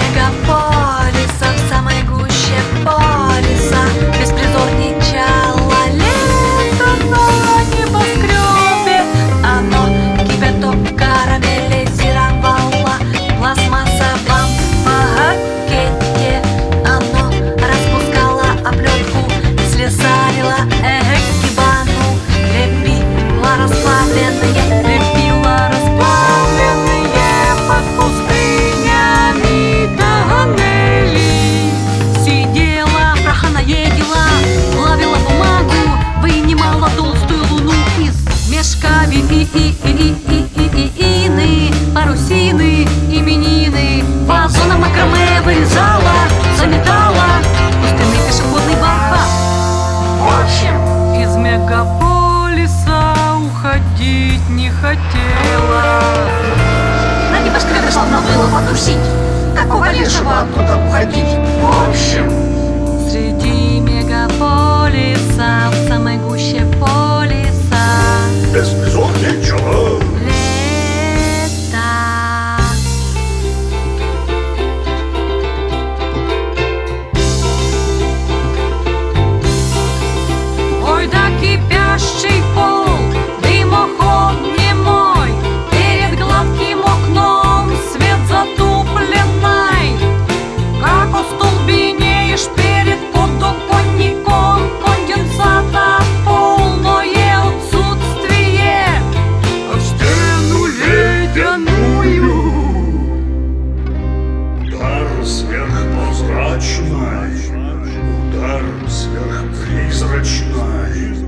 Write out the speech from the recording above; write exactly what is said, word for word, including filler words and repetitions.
мегаполиса, в самой гуще полиса беспризорничало лето на небоскребе. Оно кипяток карамелизировало, пластмасса в пакете. Оно распускало оплетку, слесарило экибану, лепило расплавленные, лепило расплавленные под пустынями тоннелей. Сидела, праха наедила, ловила бумагу, вынимала толстую луну из мешка. И, и, и, и, и, и, и, ины, парусины, именины, вазона макраме вырезала, заметала пустынный пешеходный бархат. В общем, из мегаполиса уходить не хотела. На небоскребе словно было потусить. Какого лешего оттуда уходить? В общем, Среди мегаполиса, в самой гуще полиса беспризорничало лето. Ой, да кипящий пол, дымоход немой, перед гладким окном свет затупленный. Как остолбенеешь перед подоконником, конденсата полное отсутствие, в стену ледяную. Удар сверхпрозрачный, удар сверхпризрачный.